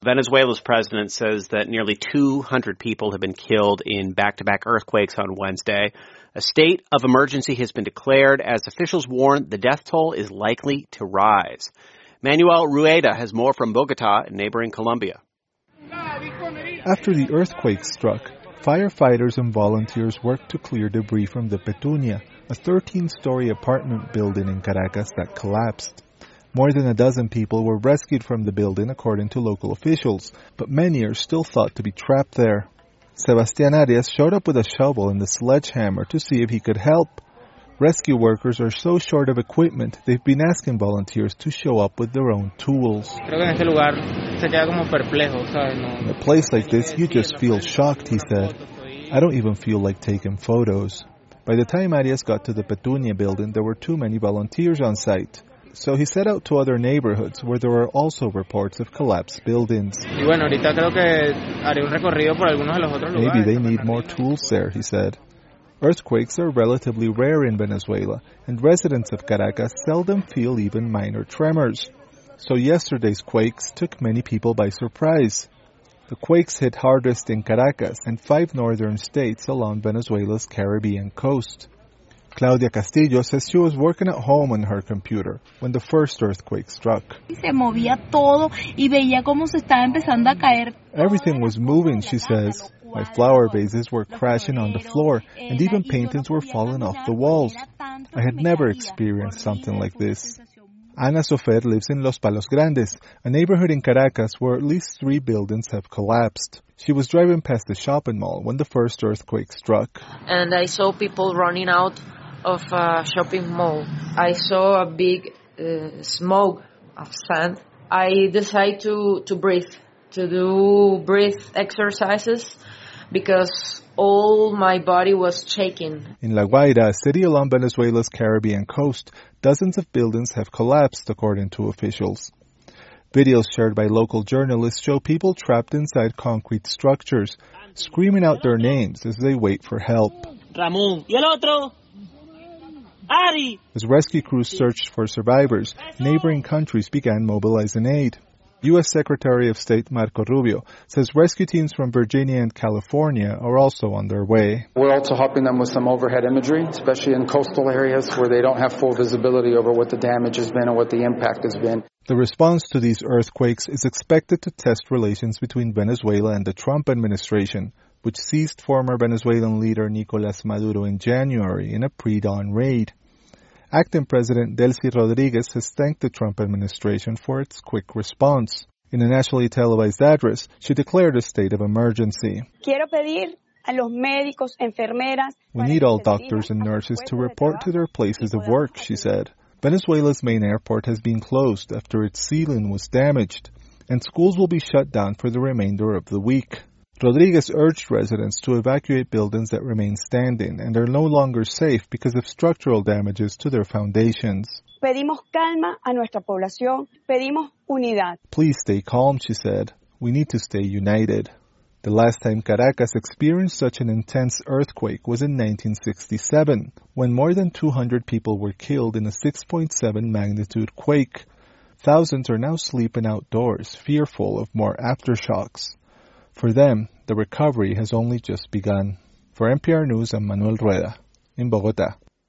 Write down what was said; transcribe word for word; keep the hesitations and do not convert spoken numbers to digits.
Venezuela's president says that nearly two hundred people have been killed in back-to-back earthquakes on Wednesday. A state of emergency has been declared as officials warn the death toll is likely to rise. Manuel Rueda has more from Bogota in neighboring Colombia. After the earthquake struck, firefighters and volunteers worked to clear debris from the Petunia, a thirteen-story apartment building in Caracas that collapsed. More than a dozen people were rescued from the building, according to local officials, but many are still thought to be trapped there. Sebastián Arias showed up with a shovel and a sledgehammer to see if he could help. Rescue workers are so short of equipment, they've been asking volunteers to show up with their own tools. In a place like this, you just feel shocked, he said. I don't even feel like taking photos. By the time Arias got to the Petunia building, there were too many volunteers on site. So he set out to other neighborhoods where there were also reports of collapsed buildings. Maybe they need more tools there, he said. Earthquakes are relatively rare in Venezuela, and residents of Caracas seldom feel even minor tremors. So yesterday's quakes took many people by surprise. The quakes hit hardest in Caracas and five northern states along Venezuela's Caribbean coast. Claudia Castillo says she was working at home on her computer when the first earthquake struck. Everything was moving, she says. My flower vases were crashing on the floor, and even paintings were falling off the walls. I had never experienced something like this. Ana Sofer lives in Los Palos Grandes, a neighborhood in Caracas where at least three buildings have collapsed. She was driving past the shopping mall when the first earthquake struck. And I saw people running out of a shopping mall. I saw a big uh, smoke of sand. I decided to, to breathe, to do breath exercises because all my body was shaking. In La Guaira, a city along Venezuela's Caribbean coast, dozens of buildings have collapsed, according to officials. Videos shared by local journalists show people trapped inside concrete structures, screaming out their names as they wait for help. Ramón. Y el otro. Ari. As rescue crews searched for survivors, neighboring countries began mobilizing aid. U S Secretary of State Marco Rubio says rescue teams from Virginia and California are also on their way. We're also helping them with some overhead imagery, especially in coastal areas where they don't have full visibility over what the damage has been and what the impact has been. The response to these earthquakes is expected to test relations between Venezuela and the Trump administration, which seized former Venezuelan leader Nicolás Maduro in January in a pre-dawn raid. Acting President Delcy Rodriguez has thanked the Trump administration for its quick response. In a nationally televised address, she declared a state of emergency. Quiero pedir a los médicos, enfermeras. We need all doctors and nurses to report to their places of work, she said. Venezuela's main airport has been closed after its ceiling was damaged, and schools will be shut down for the remainder of the week. Rodriguez urged residents to evacuate buildings that remain standing and are no longer safe because of structural damages to their foundations. Pedimos calma a nuestra población. Pedimos unidad. Please stay calm, she said. We need to stay united. The last time Caracas experienced such an intense earthquake was in nineteen sixty-seven, when more than two hundred people were killed in a six point seven magnitude quake. Thousands are now sleeping outdoors, fearful of more aftershocks. For them, the recovery has only just begun. For N P R News, I'm Manuel Rueda in Bogota.